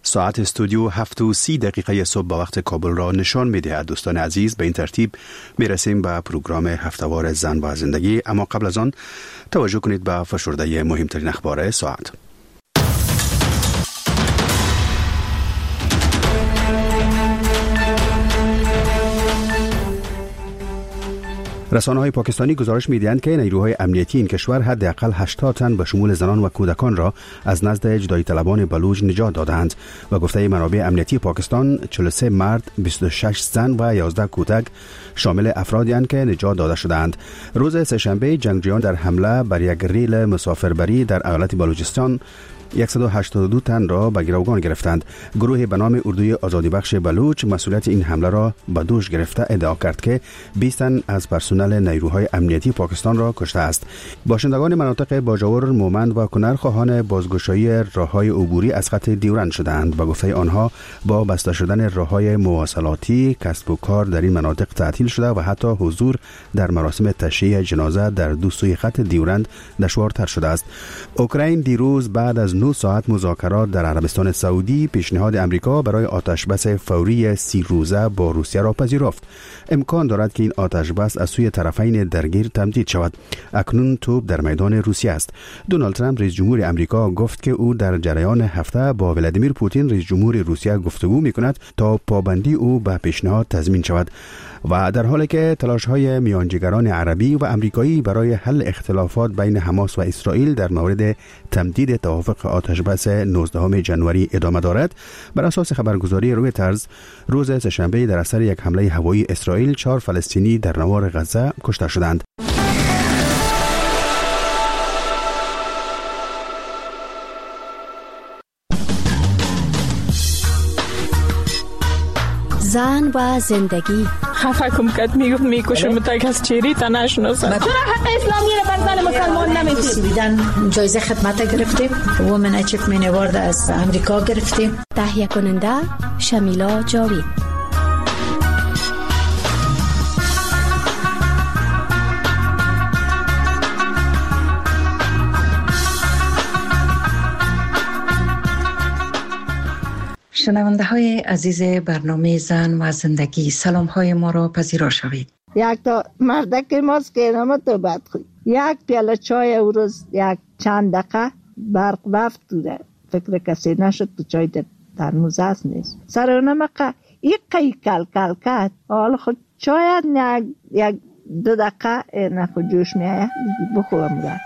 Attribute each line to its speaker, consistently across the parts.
Speaker 1: ساعت استودیو 7:30 صبح با وقت کابل را نشان می‌دهد. دوستان عزیز، به این ترتیب میرسیم به پروگرام هفته‌وار زن و زندگی، اما قبل از آن توجه کنید به فشرده مهمترین اخبار ساعت. رسانه‌های پاکستانی گزارش می‌دهند که نیروهای امنیتی این کشور حداقل 80 تن به شمول زنان و کودکان را از نزد جدایی طلبان بلوچ نجات دادند و گفته منابع امنیتی پاکستان 43 مرد، 26 زن و 11 کودک شامل افرادی هستند که نجات داده شدند. روز سه‌شنبه جنگجویان در حمله بر یک ریل مسافربری در ایالت بلوچستان 182 تن را به گروگان گرفتند. گروه به نام اردوی آزادی بخش بلوچ مسئولیت این حمله را به دوش گرفته ادعا کرد که 20 تن از پرسنل نیروهای امنیتی پاکستان را کشته است. باشندگان مناطق باجاور، مومند و کنر خواهان بازگشایی راههای عبوری از خط دیورند شدند. به گفته آنها با بسته شدن راههای مواصلاتی کسب و کار در این مناطق تعطیل شده و حتی حضور در مراسم تشییع جنازه در دو سوی خط دیورند دشوارتر شده است. اوکراین دیروز بعد از 9 ساعت مذاکرات در عربستان سعودی پیشنهاد امریکا برای آتشبس فوری 30 روزه با روسیه را پذیرفت. امکان دارد که این آتشبس از سوی طرفین درگیر تمدید شود. اکنون توپ در میدان روسیه است. دونالد ترامپ رئیس جمهور امریکا گفت که او در جریان هفته با ولادیمیر پوتین رئیس جمهور روسیه گفتگو می‌کند تا پابندی او به پیشنهاد تضمین شود. و در حالی که تلاش‌های میانجیگران عربی و امریکایی برای حل اختلافات بین حماس و اسرائیل در مورد تمدید توافق آتشبس 19 ژانویه ادامه دارد، بر اساس خبرگزاری رویترز روز سه‌شنبه در اثر یک حمله هوایی اسرائیل 4 فلسطینی در نوار غزه کشته شدند.
Speaker 2: زن و زندگی.
Speaker 3: خفه کم کت میکشم تا کس چیری تا نشناسم. چرا حق اسلامی را بر زن مسلمان نمیدید؟
Speaker 4: سویدن جایزه خدمت گرفتیم، وومن اچیومنت اوارد از امریکا گرفتیم.
Speaker 2: تهیه کننده شمیلا جاوید.
Speaker 4: شنونده های عزیز برنامه زن و زندگی، سلام های ما را پذیرا شوید.
Speaker 5: یک تا مردک ماست که نما تو بد خوی، یک پیاله چای او روز یک چند دقیقه برق رفت توده، فکر کسی نشد تو چای در ترموز هست نیست سر اونم یک قی کل کل کد حالا خود چای یک 2 دقیقه نخود جوش میایه بخورم گرد.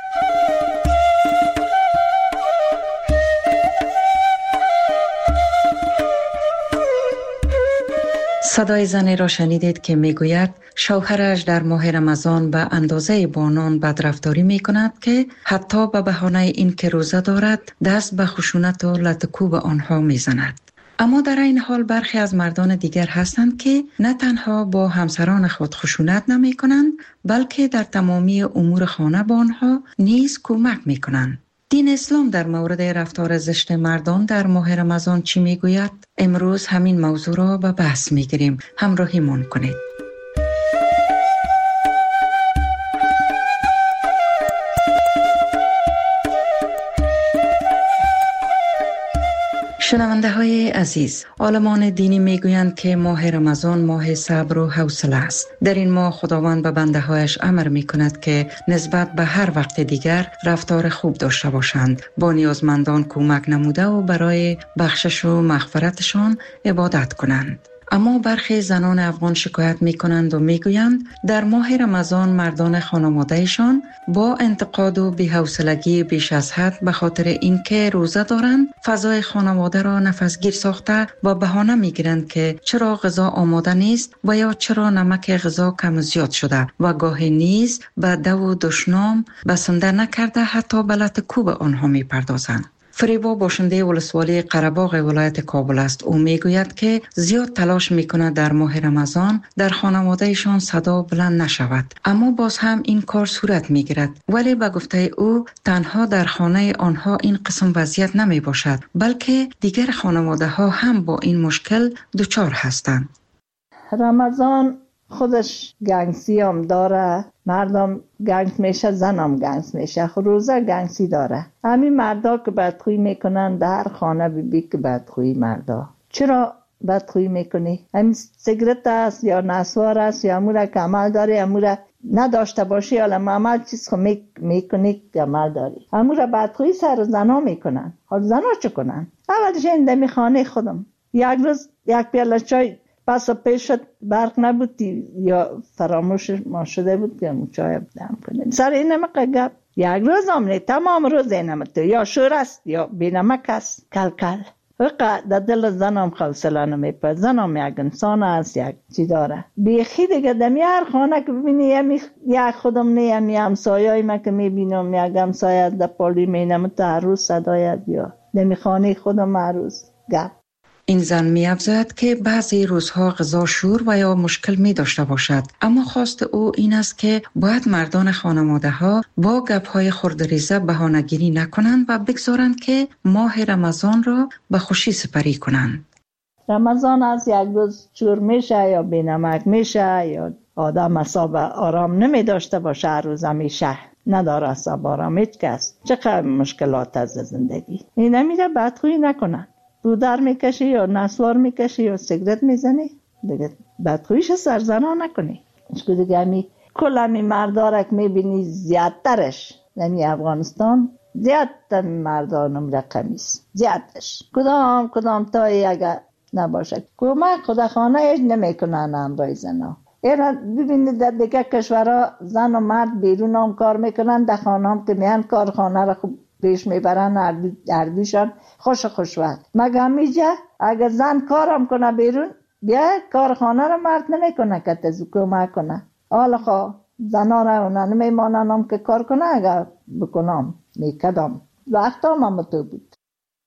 Speaker 4: صدای زنی را شنیدید که میگوید شوهرش در ماه رمضان به اندازه با آنان بدرفتاری می کند که حتی به بهانه این که روزه دارد دست به خشونت و لطکوب آنها می زند. اما در این حال برخی از مردان دیگر هستند که نه تنها با همسران خود خشونت نمی کنند بلکه در تمامی امور خانه با آنها نیز کمک می کنند. دین اسلام در مورد رفتار زشت مردان در ماه رمضان چی میگوید؟ امروز همین موضوع را به بحث میگیریم. همراهیمان کنید. شنونده های عزیز، عالمان دینی میگویند که ماه رمضان ماه صبر و حوصله است. در این ماه خداوند به بنده هایش امر می کند که نسبت به هر وقت دیگر رفتار خوب داشته باشند، با نیازمندان کمک نموده و برای بخشش و مغفرتشان عبادت کنند. اما برخی زنان افغان شکایت می کنند و می گویند در ماه رمضان مردان خانوادهشان با انتقاد و بی‌حوصلگی بیش از حد به خاطر اینکه روزه دارند فضای خانواده را نفسگیر ساخته و بهانه می گیرند که چرا غذا آماده نیست و یا چرا نمک غذا کم و زیاد شده و گاهی نیز به دو و دشنام بسنده نکرده حتی به لطکوب آنها می پردازند. فریبا باشنده ولسوالی قره‌باغ ولایت کابل است. او میگوید که زیاد تلاش میکند در ماه رمضان در خانوادهشان صدا بلند نشود، اما باز هم این کار صورت میگیرد. ولی به گفته او تنها در خانه آنها این قسم وضعیت نمی باشد، بلکه دیگر خانواده ها هم با این مشکل دچار هستند.
Speaker 5: رمضان خودش گنگسی هم داره، مردم گنگ میشه، زنم گنگ میشه، روزه گنگسی داره. همین مردا که بدخویی میکنن در خانه بی که بدخویی مردا. چرا بدخویی میکنی؟ همین سیگرت است یا نسوار است یا امور که عمل داری، امور نداشته باشی حالا عمل چیز خو میکنی که عمل داری. امور بدخویی سر زنا میکنن. حال زنا چه کنن؟ اولش این دمی خانه خودم یک روز یک پیاله چای پس پیش شد، برق نبودی یا فراموش ما شده بود که چای دم کنیم. سر این مقه یک روز آمنی تمام روز اینم تو یا شور است یا بینمک است کل کل. وقت در دل زنم خوصله نمیپه. زنم یک انسان است، یک چی داره بیخی دیگه. دمی هر خانه که ببینی یک خودم نیم یه همسایه ما که میبینم یک همسایه در پالی مینم تا هر روز صدایت یا دمی خانه خودم هر روز گپ.
Speaker 4: این زن می افزاید که بعضی روزها غذا شور و یا مشکل می داشته باشد، اما خواست او این است که باید مردان خانواده ها با گپ های خردریزه بهانه‌گیری نکنند و بگذارند که ماه رمضان را به خوشی سپری کنند.
Speaker 5: رمضان از یک روز شور میشه یا بینمک میشه یا آدم اصاب آرام نمی داشته باشه، هر روز همیشه نداره اصاب آرام هیچ کس. چقدر مشکلات از زندگی این نمیره بدخویی نکنن. دودر میکشی یا نسوار میکشی یا سیگرت میزنی دیگه بدخویش سر زنا نکنی. اشکو دیگه همی کل همی مردارک میبینی زیادترش نمی افغانستان زیادتر مردانم رقمیست زیادش کدام تایی اگر نباشه کمک خودخانه ایج نمیکنن امرای زنا. اینا ببینید در دیگه کشورها زن و مرد بیرون هم کار میکنن، در خانه هم که میان کارخانه را خوب پیش میبرن هر دوشان خوش وقت. مگه همیجه اگر زن کارم کنه بیرون بیا کارخانه را مرد نمیکنه که تزو کمک کنه. حالا خواه زنا را اونا نمیمانن که کار کنه، اگر بکنم میکدم وقت هم تو بود.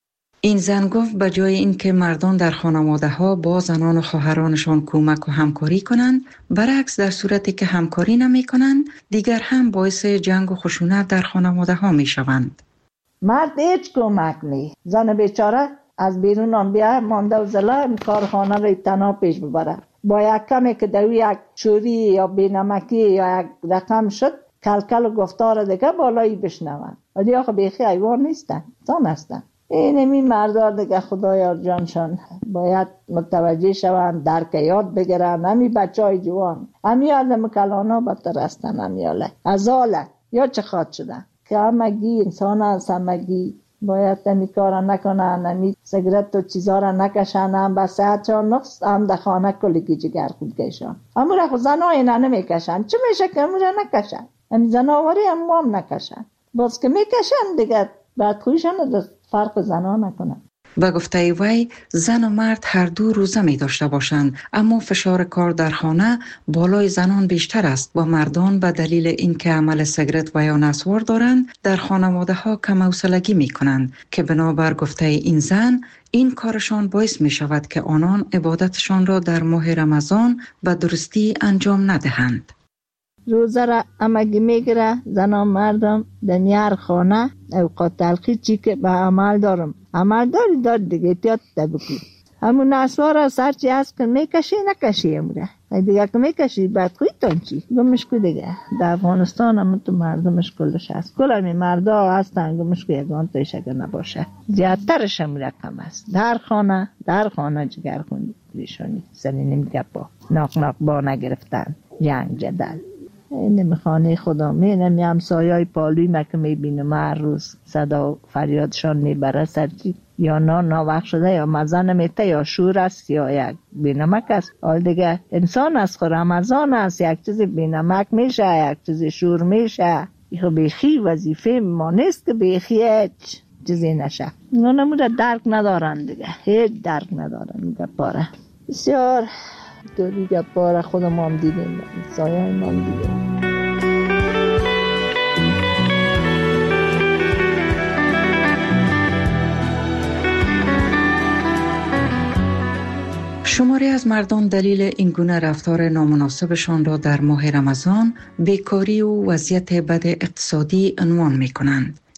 Speaker 4: این زن گفت به جای اینکه مردان در خانواده ها با زنان و خواهرانشان کمک و همکاری کنند، برعکس در صورتی که همکاری نمی کنند دیگر هم باعث جنگ و خشونت در خانواده ها می شوند.
Speaker 5: مرد هیچ کمک نی، زن بیچاره از بیرون هم بیا مانده و زلا کارخانه را تنها پیش ببره. با یک کمی که دوی یک چوری یا بینمکی یا یک رقم شد کلکل و گفتار دیگه بالایی بشنون. ولی آخه بیخی حیوان نیستن، انسان هستن. اینمی مردار دیگه خدایا جانشان باید متوجه شوند، درک یاد بگیرن. همی بچه های جوان همی آدم کلانا بدتر هستن، همی ازاله یا چه خواد شدن که همگی انسان هست، همگی باید همی کارا نکنن، همی سیگرت و چیزا را نکشن، هم به صحتشان نقص، هم در خانه کلگی جگر خود کشن. همو را خود زن های نمیکشن. چه میشه که همو را نکشن؟ همی زناوری هم نکشن، باز که میکشن دیگه بعد خویشان فرق زنا نکنن.
Speaker 4: به گفته وی زن و مرد هر دو روزه می داشته باشند، اما فشار کار در خانه بالای زنان بیشتر است و مردان به دلیل اینکه عمل سیگرت و یا نسوار دارند در خانواده ها کم حوصلگی می کنند که بنابر گفته این زن این کارشان باعث می شود که آنان عبادتشان را در ماه رمضان به درستی انجام ندهند.
Speaker 5: روزه را امگی میگیره زنان مردم دنیار خانه اوقات تلخی چی که به عمل دارم عمل داری دیگه احتیاط بکی. همون نسوار سرچی هست که میکشی نکشی اموره دیگه که میکشی بعد خویتان چی گمش که دیگه در افغانستان هم تو مردمش کلش هست، کل همی مردا هستن گمش که یکان تایش اگر نباشه زیادترش هم رقم هست. در خانه جگر خوندی ریشانی سری نمیگه با ناق با نگرفتن جنگ جدل. نمیخانه خدا نمی همسایه‌های پالوی ما که میبینم هر روز صدا و فریادشان میبره سرچی یا ناوقت شده یا مزه نمیته یا شور است یا یک بینمک است. حال دیگه انسان است، رمضان است، یک چیز بینمک میشه، یک چیز شور میشه. این بیخی وظیفه ما نیست که بیخی هیچ چیزی نشه. اونمو درک ندارن دیگه، هیچ درک ندارن. میگه پاره بسیار تو دیگه پاره خودم هم دیدیم، سایه هم دیدیم.
Speaker 4: شماری از مردان دلیل این گونه رفتار نامناسبشان را در ماه رمضان بیکاری و وضعیت بد اقتصادی عنوان می کنند.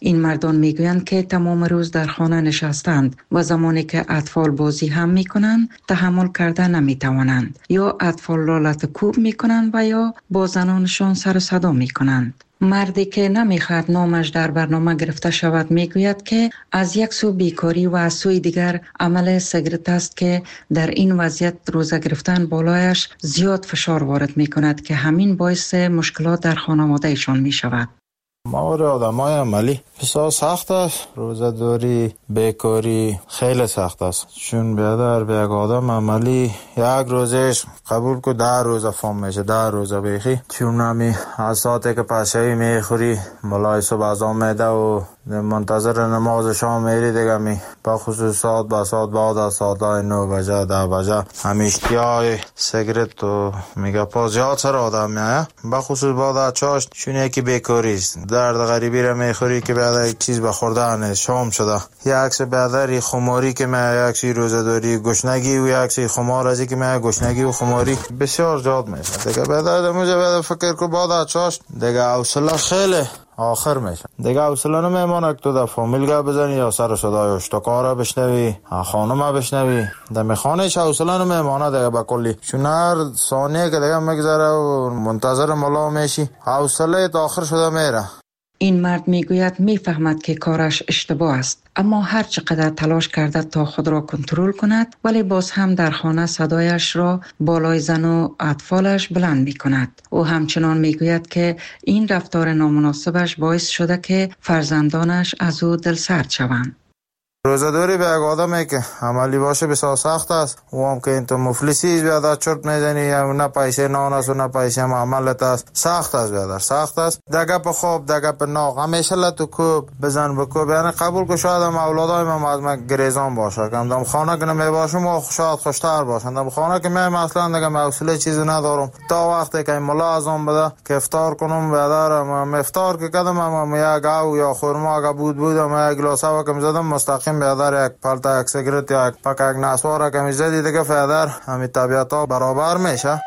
Speaker 4: این مردان میگویند که تمام روز در خانه نشستند و زمانی که اطفال بازی هم میکنند تحمل کرده نمیتوانند، یا اطفال را لطکوب میکنند و یا با زنانشان سر و صدا میکنند. مردی که نمیخواد نامش در برنامه گرفته شود میگوید که از یک سو بیکاری و از سوی دیگر عمل سیگارت است که در این وضعیت روزه گرفتن بالایش زیاد فشار وارد میکند که همین باعث مشکلات در خانوادهشان میشود.
Speaker 6: ماور آدمای عملی بسیار سخت است. روزه‌داری، بیکاری خیلی سخت است. چون بیادر به یک آدم عملی یک روزش قبول که 10 روزه فهم میشه، 10 روزه بیخی. چون همی از ساعتی که پشهی میخوری ملای صبح ازام میده و منتظر نماز شام میری دیگه می با خصوص ساعت با ساعت بعد از ساعت 9 بجه 10 بجه همیشتیای سیگرت و میگه پاس زیاد سر آدم میایه با خصوص بعد از چاشت. چون یکی بیکاری است، درد غریبی را میخوری که بعد یک چیز بخورده نیست، شام شده یک عکس بعدری خماری که میایه، یک چیز روزه‌داری گشنگی و یک عکس خمار ازی که میایه گشنگی و خماری بسیار زیاد میشه دیگه. بعد فکر کو بعد از چاشت دیگه حوصله خیلی آخر میشه دیگه. حوصله نمیمونه که تو در فامیل بزنی یا سر صدای اشتکارا بشنوی، خانم بشنوی، در میخانهش حوصله نمیمونه دیگه با کلی. چون هر ثانیه که دیگه میگذره و منتظر ملا میشی حوصله تا آخر شده میره.
Speaker 4: این مرد میگوید میفهمد که کارش اشتباه است، اما هر چقدر تلاش کرده تا خود را کنترل کند ولی باز هم در خانه صدایش را بالای زن و اطفالش بلند می کند. او همچنان میگوید که این رفتار نامناسبش باعث شده که فرزندانش از او دلسرد شوند.
Speaker 6: روزه‌داری به یک آدمی که عملی باشه بسیار سخت است. و هم که این تو مفلسی بیادر چرت میزنی، نه پیسه نان است و نه پیسه معاملت است. سخت است بیادر، سخت است. دگه په خوب دگه په ناغ همیشه لتو کوب بزن بکوب. یعنی قبول که شاید هم اولادای من از من گریزان باشه، که دم خانه که نمی باشم و شاید خوشتر باشن. دم خانه که من اصلا دیگه حوصله چیزی ندارم تا وقتی که ملا ازم بده که افطار کنم. بیادر من افطار که کردم هم یک گاو یا خرما که بودم یک گلاس هوا که میزدم مستقیم بیادر یک پالتا یک سیگرت یا یک پاک یک نسوار که میزدی دیگه بیادر همین طبیعت ها برابر میشه.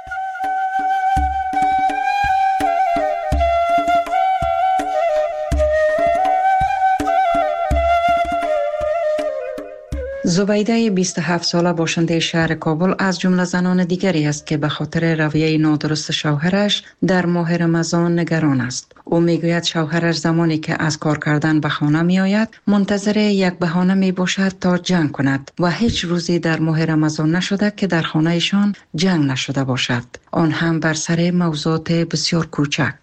Speaker 4: زبیده 27 ساله باشنده شهر کابل از جمله زنان دیگری است که به خاطر رویه نادرست شوهرش در ماه رمضان نگران است. او میگوید شوهرش زمانی که از کار کردن به خانه می آید منتظر یک بهانه می باشد تا جنگ کند و هیچ روزی در ماه رمضان نشده که در خانهشان جنگ نشده باشد، آن هم بر سر موضوعات بسیار کوچک.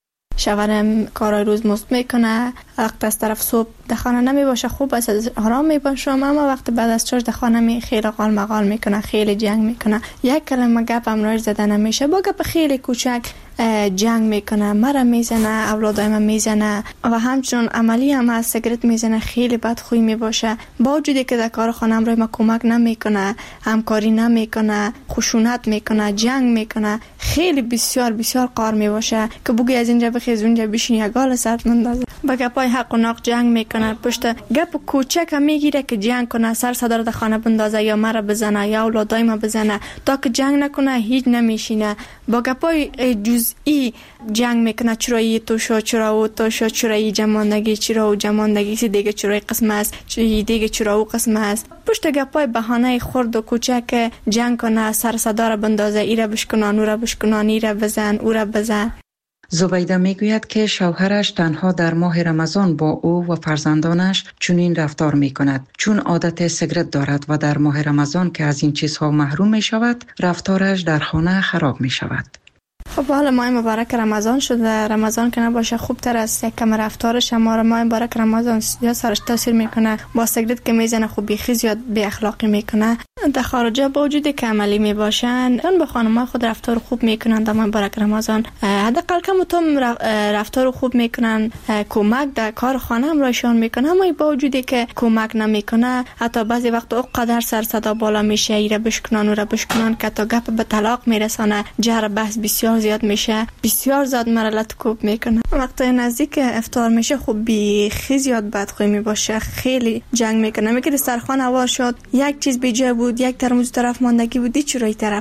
Speaker 7: شوهرم کارای روز مست میکنه، وقت از طرف صبح در خانه نمی باشه، خوب است آرام میباشم، اما وقت بعد از چاش در خانه می خیلی قال مقال میکنه، خیلی جنگ میکنه، یک کلمه گپ هم راش زده نمیشه، با گپ خیلی کوچک جنگ میکنه، مرا میزنه، اولادای من میزنه و همچنان عملی هم از سیگرت میزنه، خیلی بدخوی میباشه. با وجودی که در کار خانم روی ما کمک نمیکنه، همکاری نمیکنه، خشونت میکنه، جنگ میکنه، خیلی بسیار بسیار قار میباشه که بگی از اینجا بخیز اونجا بشین یک گال سرت مندازه. با گپای حق و ناق جنگ میکنه، پشت گپ کوچک هم میگیره که جنگ کنه، سر صدر در خانه بندازه یا مرا بزنه یا اولادای ما بزنه، تا که جنگ نکنه هیچ نمیشینه. با گپای جزئی جنگ میکنه، چرایی تو شو، چرا او تو شو، چرایی جماندگی، چرا او جماندگی سی دیگه چرای قسم است، چی دیگه چرا او قسم است. پشت گپای بهانه خرد و کوچک جنگ کنه، سر صدر بندازه، ایره بشکنان، او را بشکنان، ایره بزن، او را بزن.
Speaker 4: زبیده میگوید که شوهرش تنها در ماه رمضان با او و فرزندانش چنین رفتار میکند، چون عادت سیگرت دارد و در ماه رمضان که از این چیزها محروم می شود رفتارش در خانه خراب می شود.
Speaker 7: خب حالا ماه مبارک رمضان شده، رمضان که نباشه خوبتر است، یک کم رفتارش اما ماه مبارک رمضان یا سرش تاثیر میکنه، با سیگرت که میزنه خوب بیخی زیاد بی اخلاقی میکنه. در خارجه با وجودی که عملی میباشن اون با خانم‌ها خود رفتار خوب میکنن در ماه مبارک رمضان، حداقل کم تو رفتار خوب میکنن، کمک در کار خانه هم رایشان میکنه، اما با وجودی که کمک نمیکنه حتی بعضی وقت اونقدر سر صدا بالا میشه، ایره بشکنان و را بشکنان که تا گپ به طلاق میرسانه، جر بحث بسیار زیاد میشه، بسیار زیاد مرلت کوب میکنه. وقتی نزدیک افطار میشه خوب بیخی زیاد بدخوی میباشه، خیلی جنگ میکنه، میگه سرخوان هوا شد، یک چیز بی جای بود، یک ترمز طرف ماندگی بود، چرای طرف است.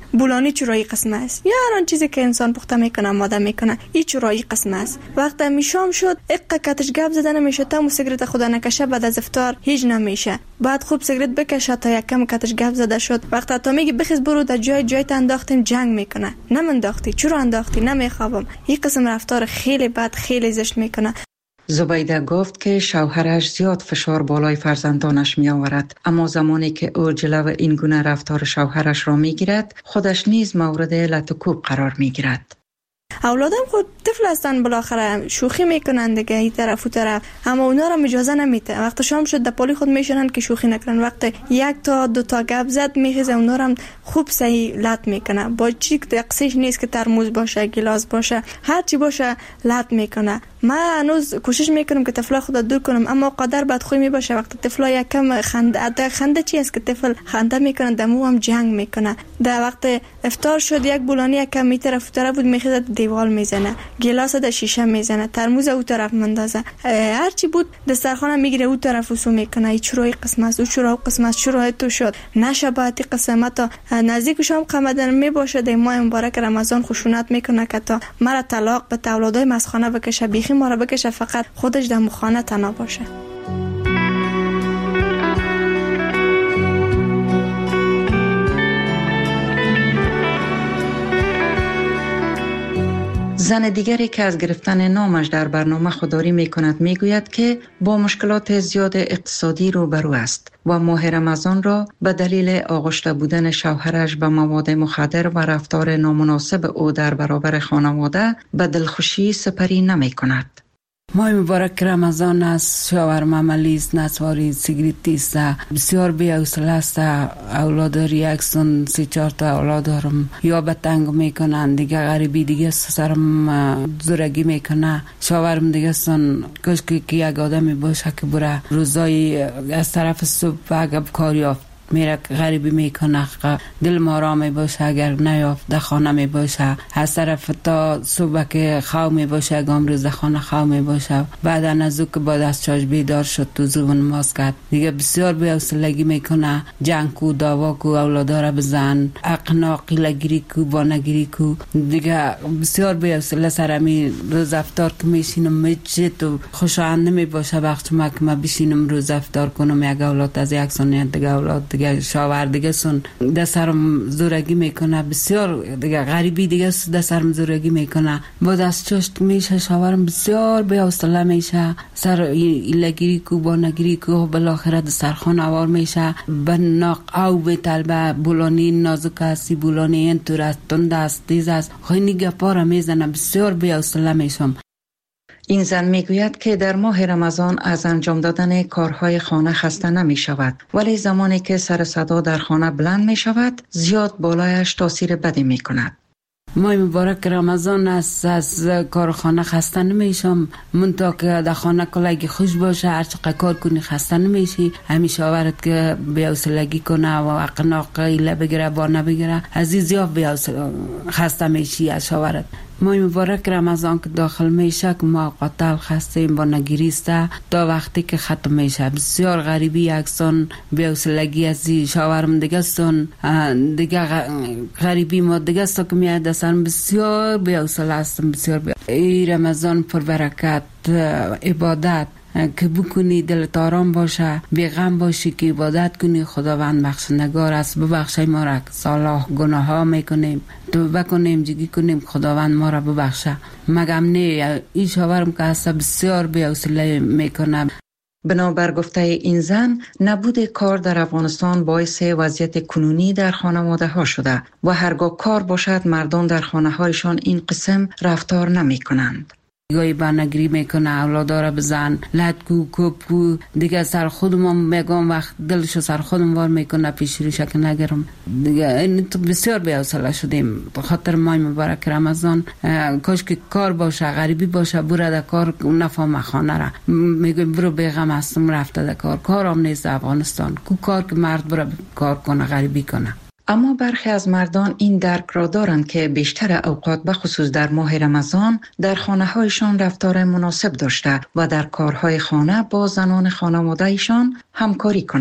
Speaker 7: بولانی چرایی قسم است، یا هر آن چیزی که انسان پخته میکنه آماده میکنه این چرایی قسم است. وقتی میشام شد اقا کتش گپ زدن نمیشه، تا سیگرت خدا نکشه بعد از افطار هیچ نمیشه. بعد خوب سیگرت بکشه تا یکم کتش گپ زده شد. وقتی تا میگی بخیز برو در جای انداختیم جنگ میکنه، نمنداختی چرا انداختی، نمیخوابم. این قسم رفتار خیلی بد خیلی زشت میکنه.
Speaker 4: زبیده گفت که شوهرش زیاد فشار بالای فرزندانش می آورد، اما زمانی که او جلو این گونه رفتار شوهرش را می گیرد خودش نیز مورد لط و کوب قرار می گیرد.
Speaker 7: اولادم خود طفل هستن، بالاخره شوخی میکنن دیگه این طرف و طرف، اما اونا را اجازه نمیده. وقتی شام شد در پالی خود میشنن که شوخی نکنن. وقتی یک تا دو تا گپ زد میخیزه اونا را خوب صحیح لط میکنه. با چی دقیقش نیست که ترموز باشه گلاس باشه هر چی باشه لط میکنه. من هنوز کوشش میکنم که طفلا خود دور کنم، اما قدر بدخوی میباشه. وقتی طفلا یکم خنده چی است که طفل خنده میکنه دمو هم جنگ میکنه. در وقت افطار شد یک بولانی یکم می طرف بود میخیزه دیوال میزنه، گلاس در شیشه میزنه، ترموز او طرف مندازه، هر چی بود دسترخوان میگیره او طرف وسو میکنه. این چرای قسم است، او چرا قسم است، چرا تو شد نشباتی قسمت نزدیک شام قمدن میباشه. در ماه مبارک رمضان خشونت میکنه که تا مرا طلاق به اولادای مسخانه بکشه، بیخی ما را بکشه، فقط خودش در مخانه تنها باشه.
Speaker 4: زن دیگری که از گرفتن نامش در برنامه خودداری می کند می گوید که با مشکلات زیاد اقتصادی روبرو است و ماه رمضان را به دلیل آغشته بودن شوهرش به مواد مخدر و رفتار نامناسب او در برابر خانواده به دلخوشی سپری نمی کند.
Speaker 8: ماه مبارک رمضان است، شاورما عملی است، نسواری سیگریتی است، بسیار بی‌حوصله است. اولاد ریاکسون 3-4 تا اولاد دارم، یا به تنگ میکنن دیگه، غریبی دیگه سرم زورگی میکنه. شاورم دیگه سن کاش که یک آدمی باشه که بره روزای از طرف صبح اگه کار یافت میره غریبی میکنه، دل ما را می باشه. اگر نیافت در خانه می باشه، از طرف تا صبح که خواه می باشه اگام روز خانه خواه می باشه. بعد از که بعد از چاش بیدار شد تو زبون ماست کرد دیگه بسیار بی‌حوصلگی میکنه. جنگ کو دعوا کو اولادا را بزن، اقناقی لگیری کو بانگیری کو دیگه بسیار بی‌حوصله. سرمی روز افطار که میشینم میچه تو خوشایند نمی باشه وقت ما که ما بشینم روز افطار کنم. یک اولاد از یک سنیت دیگه اولاد دیگه شاور دیگه سن دسترم زورگی میکنه، بسیار دیگه غریبی دیگه دسترم زورگی میکنه. بعد از چشت میشه شاورم بسیار بی‌حوصله میشه، سر ایلگیری کو با نگیری کو بالاخره دسترخوان آوار میشه. بناق او به طلبه بولانی نازک هستی، بولانی این طور است، تند است، تیز است، خیلی گپا را میزنه، بسیار بی‌حوصله میشم.
Speaker 4: این زن میگوید که در ماه رمضان از انجام دادن کارهای خانه خسته نمی شود، ولی زمانی که سر صدا در خانه بلند می شود زیاد بالایش تاثیر بدی می کند.
Speaker 8: ماه مبارک رمضان است، از کار خانه خسته نمیشم. منطقه که در خانه کلگی خوش باشه، هر چقدر کار کنی خسته نمیشی. همیشه آورد که بی‌حوصلگی کنه و اقناق ایله بگیره با نبگیره، عزیز زیاد بی‌حوصله خسته میشی از آورد. ماه مبارک رمضان که داخل میشه که ما قاتل خستیم با نگیریسته تا وقتی که ختم میشه. بسیار غریبی یکسان بی‌حوصلگی از شاورم دیگه سن دیگه غریبی ما دیگه است که میاد دستم بسیار بی‌حوصله هستم. بسیار ای رمضان پر برکت عبادت که بکنی دلت آرام باشه، بیغم باشی که عبادت کنی. خداوند بخشندگار است، ببخشای ما را که سالها گناه ها میکنیم، توبه کنیم، جگی کنیم، خداوند ما را ببخشه. مگم نه این شاورم که هست بسیار بی‌حوصله میکنه.
Speaker 4: بنابر گفته این زن، نبود کار در افغانستان باعث وضعیت کنونی در خانواده ها شده و هرگاه کار باشد مردان در خانه هایشان این قسم رفتار نمی کنند.
Speaker 8: گاهی بانگری میکنه، اولادا را بزن، لد کو کوب کو دیگه. سر خودم میگم وقت دلشو سر خودم وار میکنه پیش روش که نگرم دیگه. این تو بسیار بی‌حوصله شدیم به خاطر ماه مبارک رمضان. کاش که کار باشه، غریبی باشه، برو در کار نفهم خانه را میگم برو بیغم هستم رفته در کار. کارم نیست افغانستان کو کار که مرد برو کار کنه غریبی کنه.
Speaker 4: اما برخی از مردان این درک را دارند که بیشتر اوقات به خصوص در ماه رمضان در خانه هایشان رفتار مناسب داشته و در کارهای خانه با زنان خانواده‌شان همکاری کنند.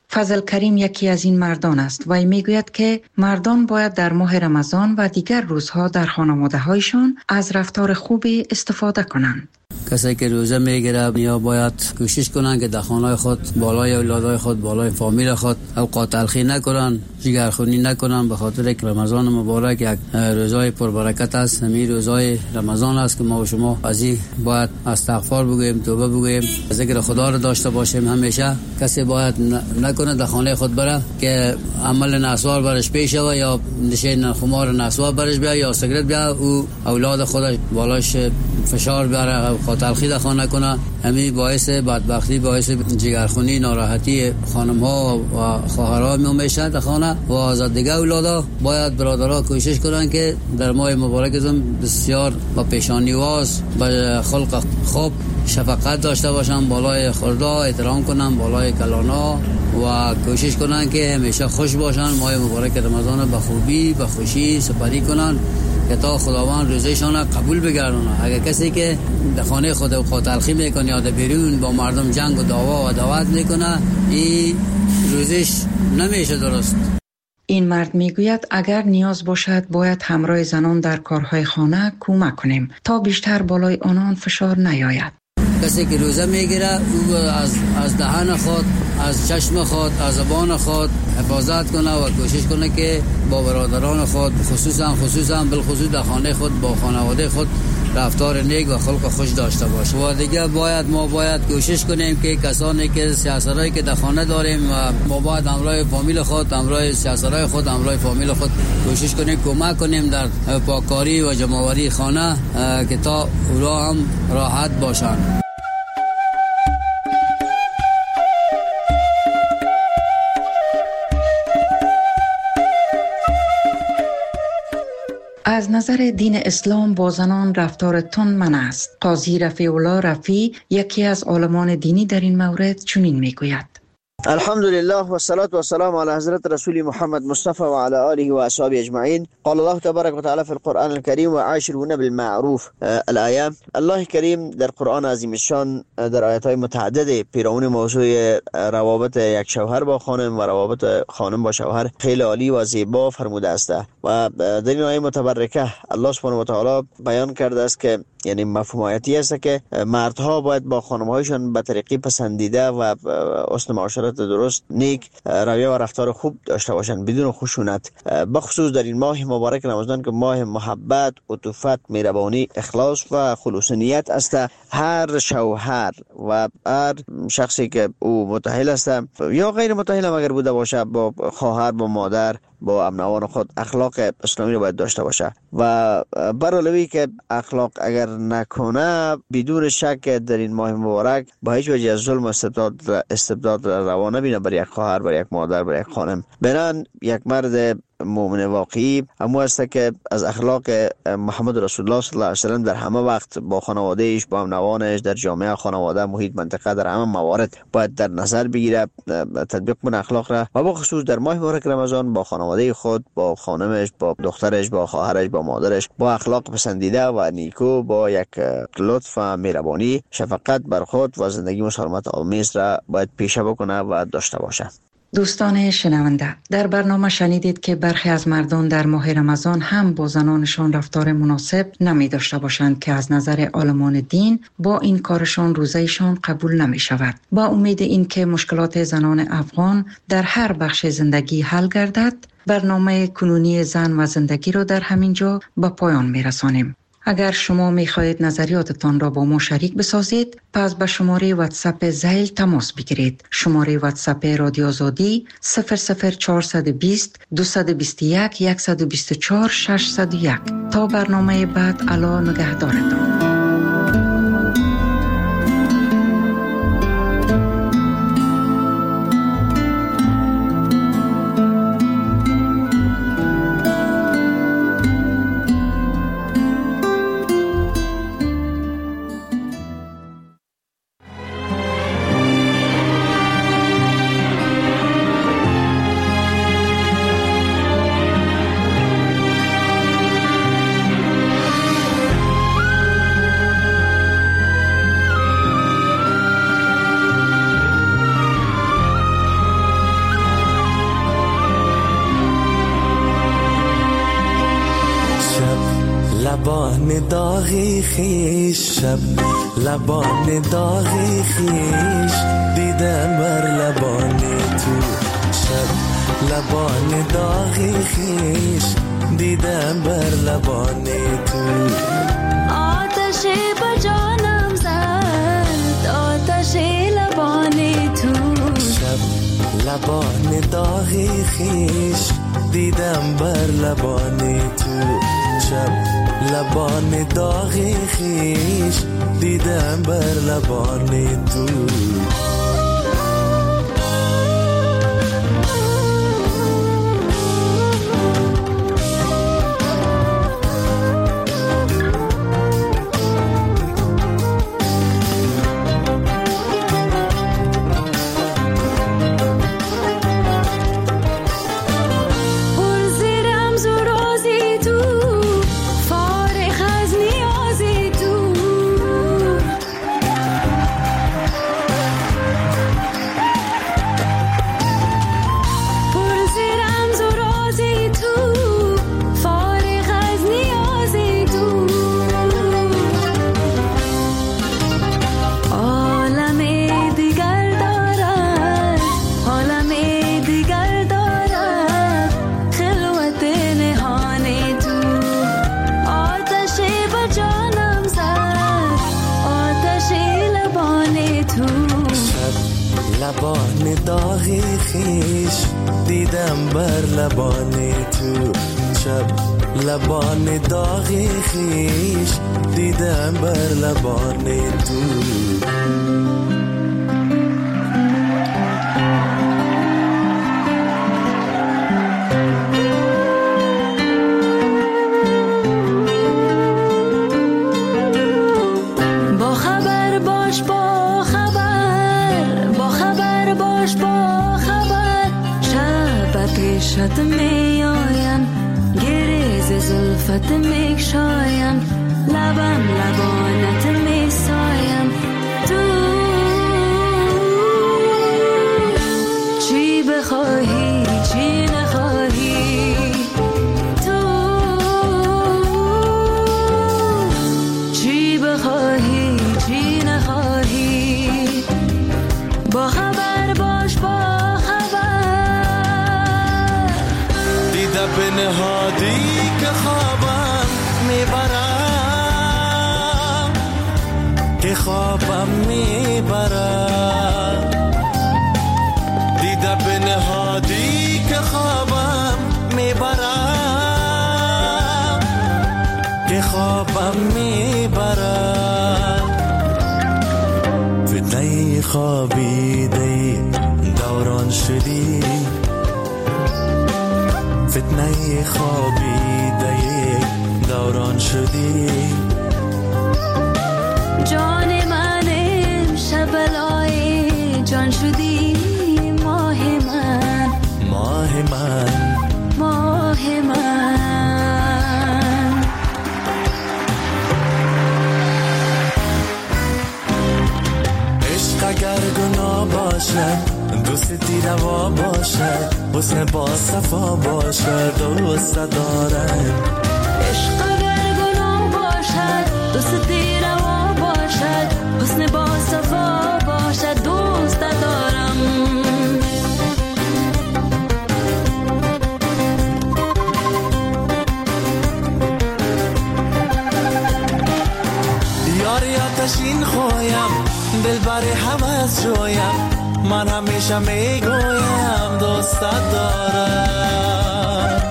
Speaker 4: فضل کریم یکی از این مردان است و میگوید که مردان باید در ماه رمضان و دیگر روزها در خانواده‌هایشان از رفتار خوبی استفاده کنند.
Speaker 9: کسی که روزه میگیره یا باید کوشش کنن که در خانه خود بالای اولادای خود بالای فامیل خود اوقات تلخی نکنن، جگرخونی نکنن، به خاطر که رمضان مبارک یک روزای پربرکت است. همین روزای رمضان است که ما و شما از این باید استغفار بگوییم، توبه بگوییم، ذکر خدا را داشته باشیم. همیشه کسی باید نکنه در خانه خود بره که عمل نسوار برش پیش و یا نشین خمار نسوار برش بیا یا سیگرت بیا او اولاد خودش بالاش فشار بیاره تلخی در خانه کنه. همین باعث بدبختی، باعث جگرخونی، ناراحتی خانم ها و خواهرها میشه در خانه و از دیگه اولادا. باید برادرها کوشش کنن که در ماه مبارک بسیار با پیشانیواز با خلق خوب شفقت داشته باشن، بالای خوردا احترام کنن، بالای کلانا و کوشش کنن که همیشه خوش باشن. ماه مبارک رمضان به خوبی به خوشی سپری کنن که تا خداوند روزشان قبول بگردونه. اگر کسی که در خانه خود اوقات تلخی میکنه یا در بیرون با مردم جنگ و دعوا و دعوت میکنه، این روزش نمیشه درست.
Speaker 4: این مرد میگوید اگر نیاز باشد باید همراه زنان در کارهای خانه کمک کنیم تا بیشتر بالای آنان فشار نیاید.
Speaker 9: کسی که روزه میگیره او از دهن خود، از چشم خود، از زبان خود حفاظت کنه و کوشش کنه که با برادران خود خصوصا بالخصوص در خانه خود با خانواده خود رفتار نیک و خلق خوش داشته باشه. و دیگه ما باید کوشش کنیم که کسانی که سیاستایی که در خانه داریم و ما باید همراه فامیل خود، همراه سیاستای خود، همراه فامیل خود کوشش کنیم کمک کنیم در پاککاری و جمع‌آوری خانه که تا اونا هم راحت باشن.
Speaker 4: از نظر دین اسلام با زنان رفتار تند منع است. قاضی رفیع الله رفیع یکی از عالمان دینی در این مورد چنین میگوید:
Speaker 10: الحمدلله و الصلاة و السلام علی حضرت رسول محمد مصطفى و علی آله و اصحابه اجمعین. قال الله تبارک و تعالی فی القرآن الكریم و عاشرون بالمعروف الآیه. الله کریم در قرآن عظیم الشان در آیات‌های متعدد پیرامون موضوع روابط یک شوهر با خانم و روابط خانم با شوهر خیلی عالی و زیبا فرموده است و در این آیه متبرکه الله سبحانه و تعالی بیان کرده است که یعنی مفهوم آیاتی است که مردها باید با خانم‌هایشان به طریقی پسندیده و حسن معاشرت درست، نیک رویه و رفتار خوب داشته باشند بدون خشونت. بخصوص در این ماه مبارک رمضان که ماه محبت، عطوفت، مهربانی، اخلاص و خلوص نیت است، هر شوهر و هر شخصی که او متأهل است یا غیر متأهل اگر بوده باشه با خواهر، با مادر، با امنوان خود اخلاق اسلامی رو باید داشته باشه و برعلاوه که اخلاق اگر نکنه بدون شک در این ماه مبارک با هیچ وجه از ظلم و استبداد روا نبینه بر یک خواهر، بر یک مادر، بر یک خانم. بنان یک مرد مؤمن واقعی همون است که از اخلاق محمد رسول الله صلی الله علیه و سلم در همه وقت با خانواده‌اش، با امنوانش، در جامعه، خانواده، محیط، منطقه، در همه موارد باید در نظر بگیره، تطبیق کنه اخلاق را و بخصوص در ماه مبارک رمضان با خانواده خود، با خانمش، با دخترش، با خواهرش، با مادرش با اخلاق پسندیده و نیکو، با یک لطف و مهربانی، شفقت بر خود و زندگی مسالمت آمیز را باید پیشه بکنه و داشته باشه.
Speaker 4: دوستان شنونده، در برنامه شنیدید که برخی از مردان در ماه رمضان هم با زنانشان رفتار مناسب نمی داشته باشند که از نظر عالمان دین با این کارشان روزهشان قبول نمی شود. با امید این که مشکلات زنان افغان در هر بخش زندگی حل گردد، برنامه کنونی زن و زندگی را در همین جا به پایان می رسانیم. اگر شما می خواهید نظریاتتان را با ما شریک بسازید، پس به شماره واتساپ ذیل تماس بگیرید. شماره واتساپ رادیو آزادی 00420 221 124 601. تا برنامه بعد، الا نگهدارتان.
Speaker 11: لبان داغی خیش شب لبان داغی خیش دیدم بر لبان تو شب لبان داغی خیش دیدم بر لبان تو
Speaker 12: آتش به جانم زد آتش لبان تو
Speaker 11: شب لبان داغی خیش دیدم بر لبان تو شب لبان داغی خیش دیدم بر لبان تو لبان داغی خیش دیدم بر لبان تو شب لبان داغی خیش دیدم بر لبان تو
Speaker 12: شد می آیم گریز زلفت می شایم لبم لبانت می سایم تو چی بخواهی چی نخواهی تو چی بخواهی چی نخواهی با خبر باش با
Speaker 11: به نهادی که خوابم میبرم که خوابم میبرم دیده به نهادی که خوابم میبرم که خوابم میبرم فتنه خوابیده دوران شدی فتنه خوابیده دوران شدی
Speaker 12: جان من امشب بلای جان شدی ماه من
Speaker 11: ماه من
Speaker 12: ماه من
Speaker 11: عشق اگر گناه باشد دوستی روا باشد حسن با صفا باشد دوست دارم
Speaker 12: عشق اگر گناه باشد دوستی روا باشد حسن با صفا باشد دوست دارم
Speaker 11: یاری آتشین خویم دل بر حوض جویم من همیشه میگویم دوست دارم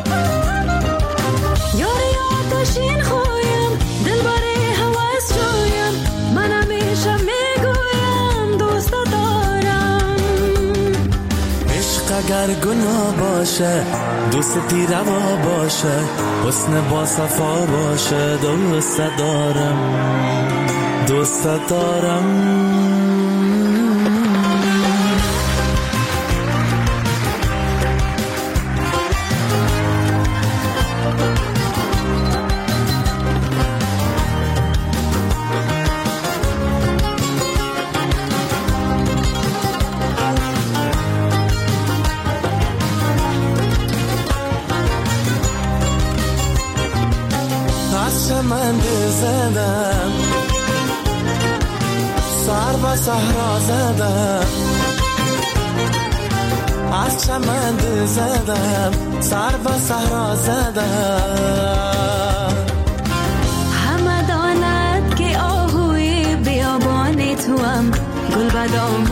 Speaker 12: یاری آتشین خویم دل بر حوض جویم من همیشه میگویم دوست دارم
Speaker 11: عشق اگر گناه باشه دوستی روا باشه حسن با صفا باشه دوست دارم دوست دارم چمند زدم سر به صحرا زدم از چمند زدم سر به صحرا زدم
Speaker 12: همه داند که آهوی بیابان توام گل بدام